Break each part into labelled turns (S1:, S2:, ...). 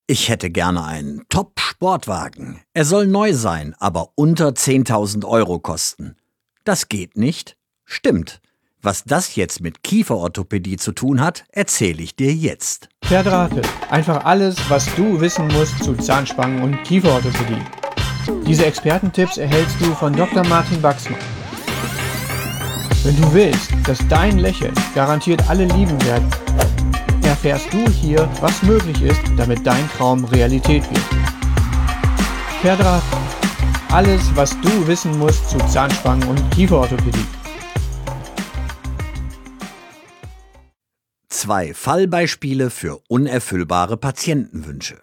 S1: Ich hätte gerne einen Top-Sportwagen. Er soll neu sein, aber unter 10.000 € kosten. Das geht nicht? Stimmt. Was das jetzt mit Kieferorthopädie zu tun hat, erzähle ich dir jetzt.
S2: Verdrahtet. Einfach alles, was du wissen musst zu Zahnspangen und Kieferorthopädie. Diese Expertentipps erhältst du von Dr. Martin Wachsmann. Wenn du willst, dass dein Lächeln garantiert alle lieben werden, erfährst du hier, was möglich ist, damit dein Traum Realität wird. Verdrahtet. Alles, was du wissen musst zu Zahnspangen und Kieferorthopädie.
S1: 2 Fallbeispiele für unerfüllbare Patientenwünsche.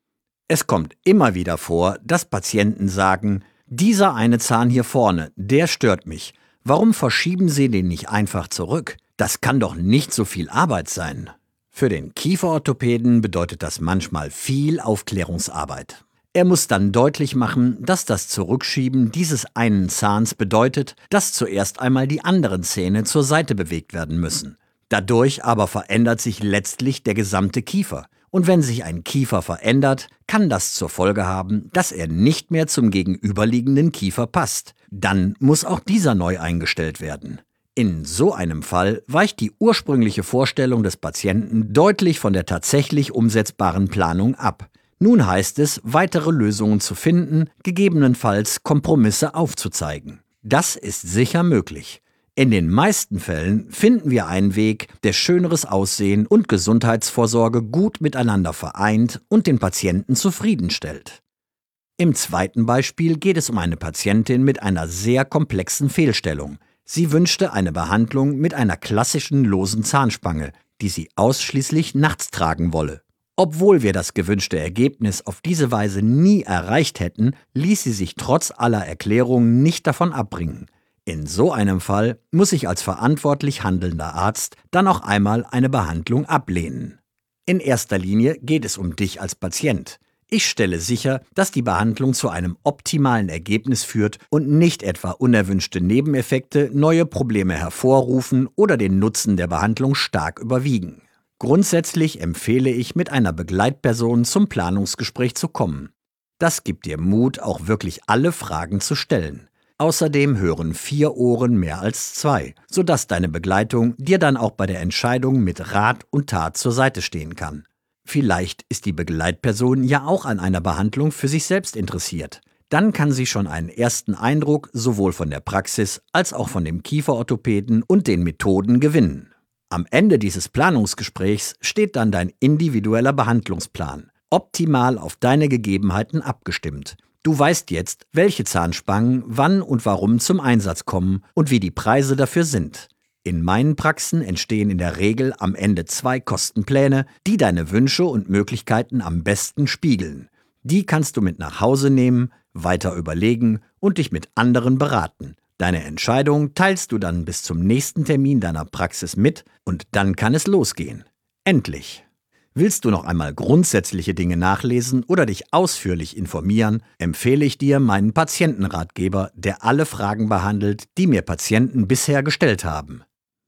S1: Es kommt immer wieder vor, dass Patienten sagen, dieser eine Zahn hier vorne, der stört mich. Warum verschieben Sie den nicht einfach zurück? Das kann doch nicht so viel Arbeit sein. Für den Kieferorthopäden bedeutet das manchmal viel Aufklärungsarbeit. Er muss dann deutlich machen, dass das Zurückschieben dieses einen Zahns bedeutet, dass zuerst einmal die anderen Zähne zur Seite bewegt werden müssen. Dadurch aber verändert sich letztlich der gesamte Kiefer. Und wenn sich ein Kiefer verändert, kann das zur Folge haben, dass er nicht mehr zum gegenüberliegenden Kiefer passt. Dann muss auch dieser neu eingestellt werden. In so einem Fall weicht die ursprüngliche Vorstellung des Patienten deutlich von der tatsächlich umsetzbaren Planung ab. Nun heißt es, weitere Lösungen zu finden, gegebenenfalls Kompromisse aufzuzeigen. Das ist sicher möglich. In den meisten Fällen finden wir einen Weg, der schöneres Aussehen und Gesundheitsvorsorge gut miteinander vereint und den Patienten zufriedenstellt. Im zweiten Beispiel geht es um eine Patientin mit einer sehr komplexen Fehlstellung. Sie wünschte eine Behandlung mit einer klassischen losen Zahnspange, die sie ausschließlich nachts tragen wolle. Obwohl wir das gewünschte Ergebnis auf diese Weise nie erreicht hätten, ließ sie sich trotz aller Erklärungen nicht davon abbringen. In so einem Fall muss ich als verantwortlich handelnder Arzt dann auch einmal eine Behandlung ablehnen. In erster Linie geht es um dich als Patient. Ich stelle sicher, dass die Behandlung zu einem optimalen Ergebnis führt und nicht etwa unerwünschte Nebeneffekte neue Probleme hervorrufen oder den Nutzen der Behandlung stark überwiegen. Grundsätzlich empfehle ich, mit einer Begleitperson zum Planungsgespräch zu kommen. Das gibt dir Mut, auch wirklich alle Fragen zu stellen. Außerdem hören 4 Ohren mehr als 2, sodass deine Begleitung dir dann auch bei der Entscheidung mit Rat und Tat zur Seite stehen kann. Vielleicht ist die Begleitperson ja auch an einer Behandlung für sich selbst interessiert. Dann kann sie schon einen ersten Eindruck sowohl von der Praxis als auch von dem Kieferorthopäden und den Methoden gewinnen. Am Ende dieses Planungsgesprächs steht dann dein individueller Behandlungsplan, optimal auf deine Gegebenheiten abgestimmt. Du weißt jetzt, welche Zahnspangen wann und warum zum Einsatz kommen und wie die Preise dafür sind. In meinen Praxen entstehen in der Regel am Ende 2 Kostenpläne, die deine Wünsche und Möglichkeiten am besten spiegeln. Die kannst du mit nach Hause nehmen, weiter überlegen und dich mit anderen beraten. Deine Entscheidung teilst du dann bis zum nächsten Termin deiner Praxis mit und dann kann es losgehen. Endlich! Willst du noch einmal grundsätzliche Dinge nachlesen oder dich ausführlich informieren, empfehle ich dir meinen Patientenratgeber, der alle Fragen behandelt, die mir Patienten bisher gestellt haben.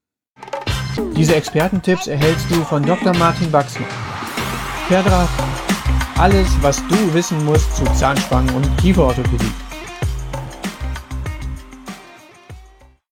S2: Diese Expertentipps erhältst du von Dr. Martin Wachsmann. Verdrahtet. Alles, was du wissen musst zu Zahnspangen und Kieferorthopädie.